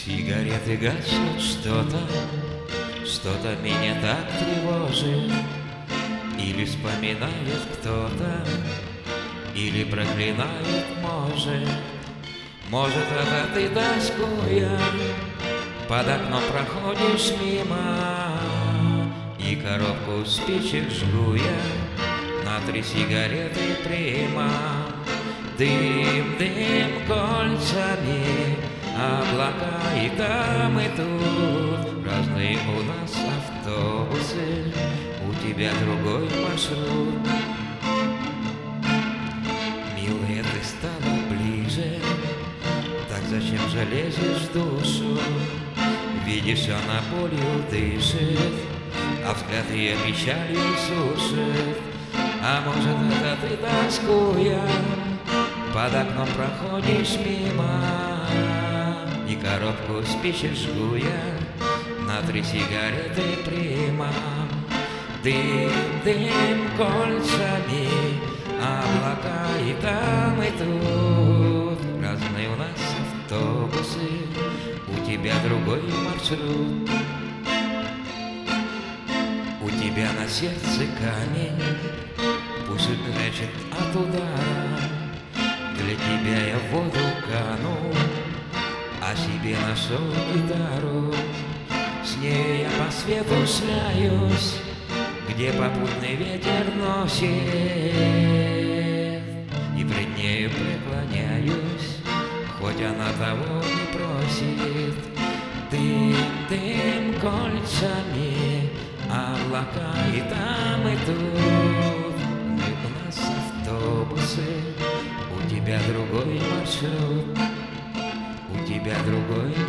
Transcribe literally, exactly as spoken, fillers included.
Сигареты гаснут, что-то, что-то меня так тревожит. Или вспоминает кто-то, или проклинает, может. Может, это ты, тоскуя, под окном проходишь мимо, и коробку спичек жгу я на три сигареты прямо. Дым, дым кольцами, облака и там, и тут. Разные у нас автобусы, у тебя другой маршрут. Милая, ты стала ближе, так зачем же лезешь в душу? Видишь, она болью дышит, а взгляд ее печалью сушит. А может, это ты, тоскуя, под окном проходишь мимо, и коробку спичек жгу я на три сигареты прямо. Дым, дым кольцами, облака и там, и тут. Разные у нас автобусы, у тебя другой маршрут. У тебя на сердце камень, пусть брежет от удара. Для тебя я в воду кану, а себе нашел гитару. С ней я по свету шляюсь, где попутный ветер носит, и пред нею преклоняюсь, хоть она того не просит. Дым, дым кольцами, облака и там, и тут. Мы у нас автобусы, у тебя другой маршрут, у тебя другой